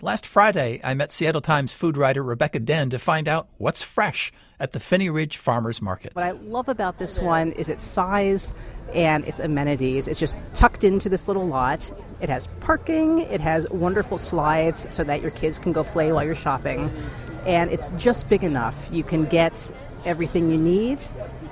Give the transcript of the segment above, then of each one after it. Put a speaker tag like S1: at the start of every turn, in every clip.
S1: Last Friday, I met Seattle Times food writer Rebecca Den to find out what's fresh at the Phinney Ridge Farmers Market.
S2: What I love about this one is its size and its amenities. It's just tucked into this little lot. It has parking. It has wonderful slides so that your kids can go play while you're shopping. And it's just big enough. You can get everything you need,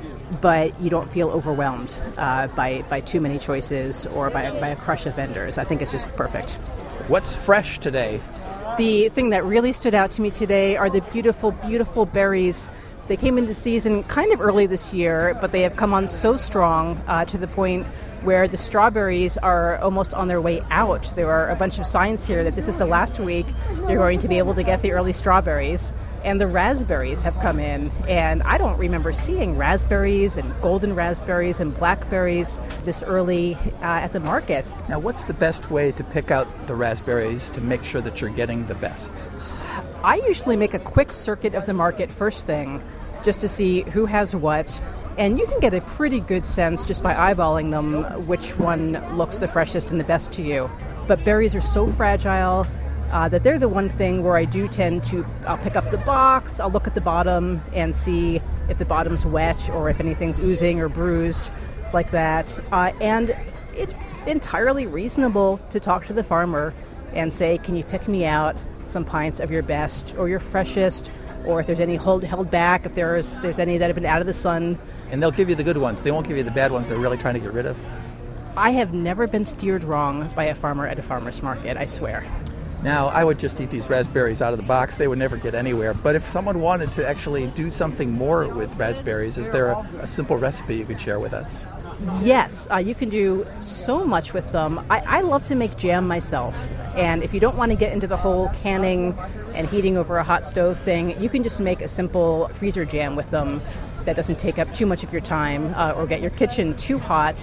S2: but you don't feel overwhelmed by too many choices or by a crush of vendors. I think it's just perfect.
S1: What's fresh today?
S2: The thing that really stood out to me today are the beautiful, beautiful berries. They came into season kind of early this year, but they have come on so strong to the point where the strawberries are almost on their way out. There are a bunch of signs here that this is the last week you're going to be able to get the early strawberries. And the raspberries have come in, and I don't remember seeing raspberries and golden raspberries and blackberries this early at the market.
S1: Now, what's the best way to pick out the raspberries to make sure that you're getting the best?
S2: I usually make a quick circuit of the market first thing, just to see who has what, and you can get a pretty good sense just by eyeballing them which one looks the freshest and the best to you. But berries are so fragile that they're the one thing where I do tend to, I'll pick up the box, I'll look at the bottom and see if the bottom's wet or if anything's oozing or bruised like that. And it's entirely reasonable to talk to the farmer and say, can you pick me out some pints of your best or your freshest, or if there's any held back, if there's any that have been out of the sun.
S1: And they'll give you the good ones. They won't give you the bad ones they're really trying to get rid of.
S2: I have never been steered wrong by a farmer at a farmer's market, I swear.
S1: Now, I would just eat these raspberries out of the box. They would never get anywhere. But if someone wanted to actually do something more with raspberries, is there a simple recipe you could share with us?
S2: Yes, you can do so much with them. I love to make jam myself. And if you don't want to get into the whole canning and heating over a hot stove thing, you can just make a simple freezer jam with them that doesn't take up too much of your time or get your kitchen too hot.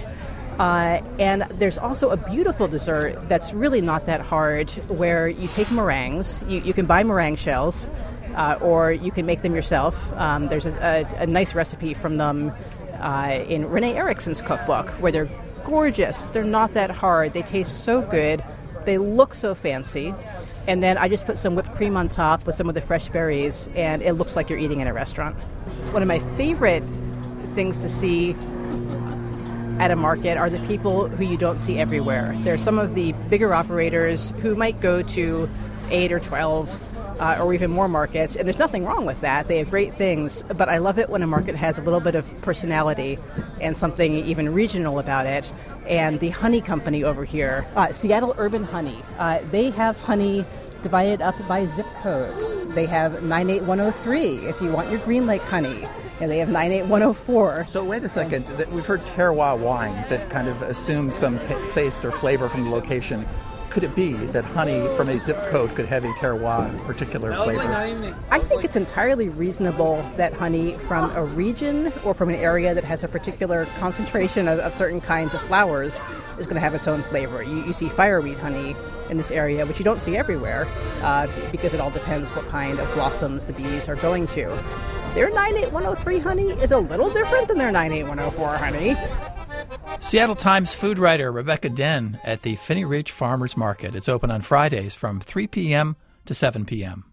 S2: And there's also a beautiful dessert that's really not that hard, where you take meringues. You can buy meringue shells, or you can make them yourself. There's a nice recipe from them in Renee Erickson's cookbook, where they're gorgeous. They're not that hard. They taste so good. They look so fancy. And then I just put some whipped cream on top with some of the fresh berries, and it looks like you're eating in a restaurant. One of my favorite things to see at a market are the people who you don't see everywhere. There are some of the bigger operators who might go to 8 or 12 or even more markets, and there's nothing wrong with that. They have great things, but I love it when a market has a little bit of personality and something even regional about it. And the honey company over here, Seattle Urban Honey, they have honey divided up by zip codes. They have 98103 if you want your Green Lake honey. And they have 98104.
S1: So wait a second. We've heard terroir wine that kind of assumes some taste or flavor from the location. Could it be that honey from a zip code could have a terroir particular flavor?
S2: I think it's entirely reasonable that honey from a region or from an area that has a particular concentration of certain kinds of flowers is going to have its own flavor. You see fireweed honey in this area, which you don't see everywhere, because it all depends what kind of blossoms the bees are going to. Their 98103 honey is a little different than their 98104 honey.
S1: Seattle Times food writer Rebecca Den at the Phinney Ridge Farmers Market. It's open on Fridays from 3 p.m. to 7 p.m.